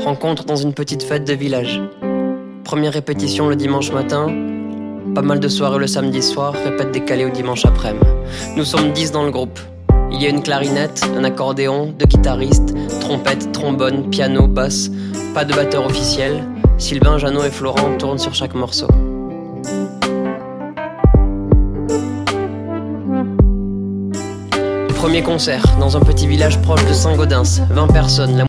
Rencontre dans une petite fête de village. Première répétition le dimanche matin. Pas mal de soirées le samedi soir, répète décalée au dimanche après-midi. Nous sommes 10 dans le groupe. Il y a une clarinette, un accordéon, 2 guitaristes, trompette, trombone, piano, basse. Pas de batteur officiel. Sylvain, Jeannot et Florent tournent sur chaque morceau. Premier concert, dans un petit village proche de Saint-Gaudens, 20 personnes.